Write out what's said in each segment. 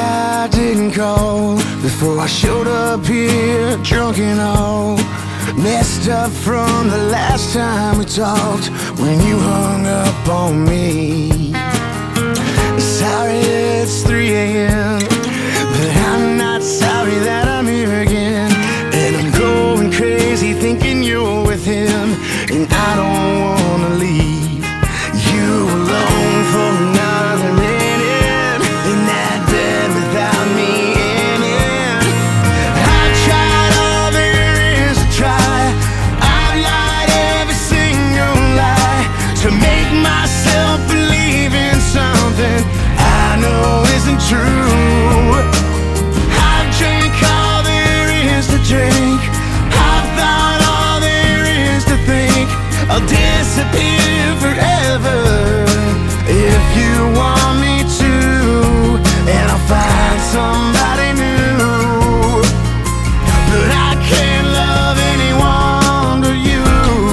I didn't call before I showed up here drunk and all messed up from the last time we talked when you hung up on me. Sorry it's 3 a.m., but I'm not sorry that I'm here again. And I'm going crazy thinking you're with him, and I don't wanna leave you alone for another minute in that bed without me in it. I've tried all there is to try. I've lied every single lie to make myself believe in something I know isn't true. I've drank all there is to drink. I've thought all there is to think. I'll disappear forever if you want me to, and I'll find somebody new. But I can't love anyone but you.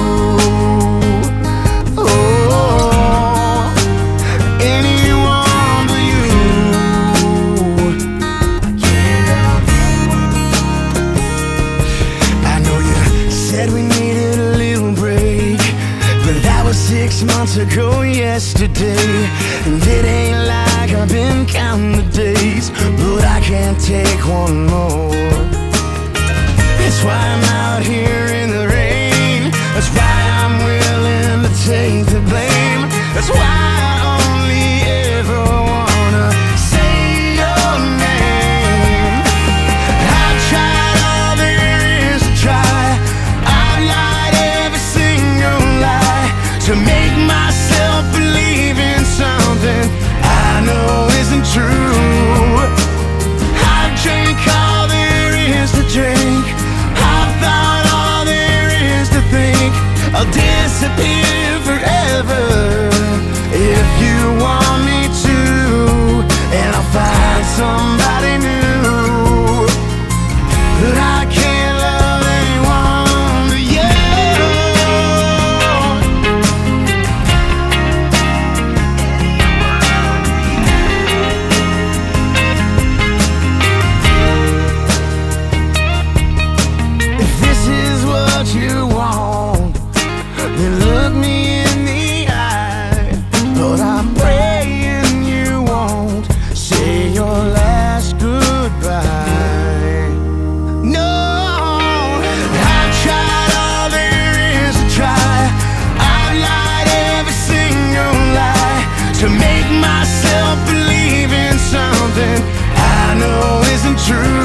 Oh, anyone but you. I know you said we needed a little break, but that was 6 months ago yesterday. And it ain't like I've been counting the days, but I can't take one more. That's why I'm out here in the rain. That's why I'm willing to take the blame. That's why I only ever wanna say your name. I've tried all there is to try. I've lied every single lie to make myself believe in something I know isn't true. I've drank all there is to drink. I've thought all there is to think. I'll disappear forever if you want me to, and I'll find somebody new. But I can't love anyone but you. If this is what you want, then look me in the eye. But I'm praying you won't say your last goodbye. No, I've tried all there is to try. I've lied every single lie to make myself believe in something I know isn't true.